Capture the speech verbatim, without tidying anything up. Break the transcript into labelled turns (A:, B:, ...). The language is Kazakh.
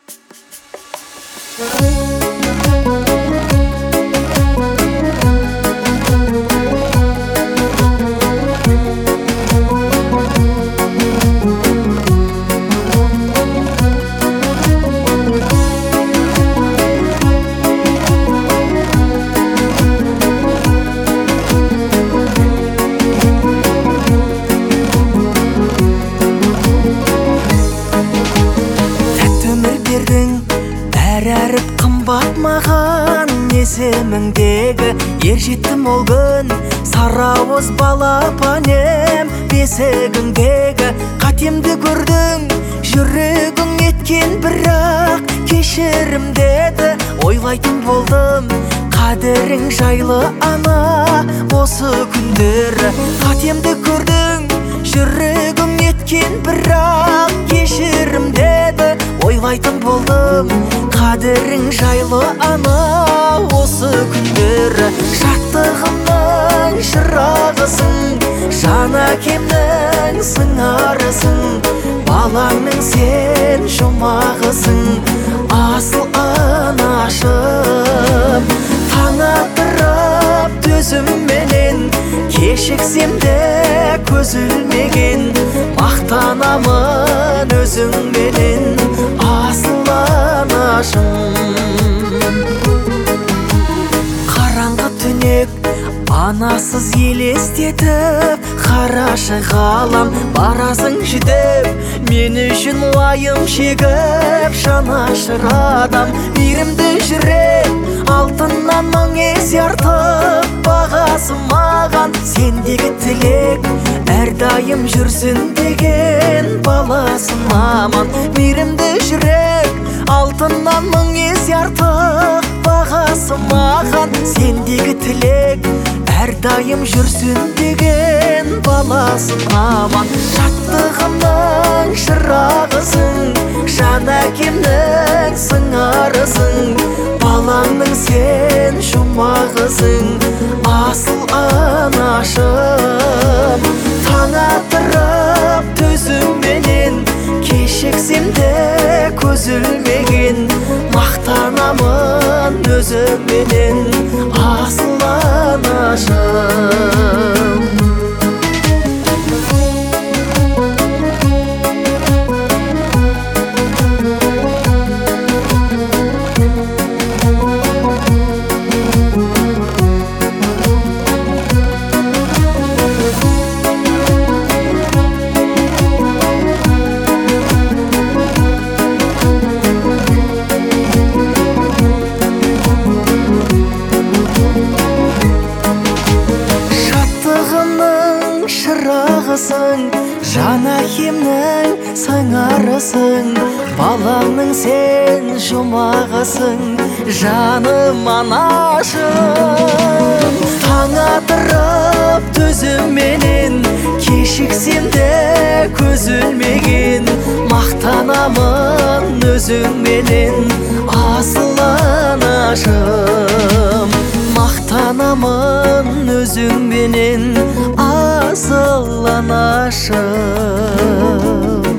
A: Әріп қымбат маған есіміңдегі ер жеттім ол күн сарауыз балапанем бесігіңдегі қатемді көрдің жүрегің еткен бірақ кешірім деді ойлайтын болдым қадірің жайлы ана осы күндері қатемді көрдің жүрегің еткен бірақ кешірім деді ойлайтын болдым қадірің жайлы ана осы күндері шаттығымның шырағысың жан әкемнің сыңарысың балаңның сен жұмағысың асыл анашым таң атырып төзімменен кешіксем де көз ілмеген мақтанамын өзіңменен асыл анашым қараңғы түнек анасыз елестетіп қарашы ғалам барасың жүдеп мен үшін уайым шегіп жанашыр адам мейірімді жүрек алтыннан мың есе артық бағасы маған сендегі тілек әрдайым жүрсін деген баласым аман мейірімді жүрек алтыннан мың есе артық бағасы маған сендегі тілек әрдайым жүрсін деген баласым аман шаттығымның шырағысың жан әкемнің сыңарысың балаңның сен жұмағысың асыл анашым таң атырып төзімменен кешіксем де көз ілмеген мақтанамын өзіңменен асыл анашым шырағысың жан әкемнің сыңарысың балаңның сен жұмағысың жаным анашым таң атырып төзімменен кешіксем де көз ілмеген мақтанамын өзіңменен асыл анашым мақтанамын өзіңменен асыл анашым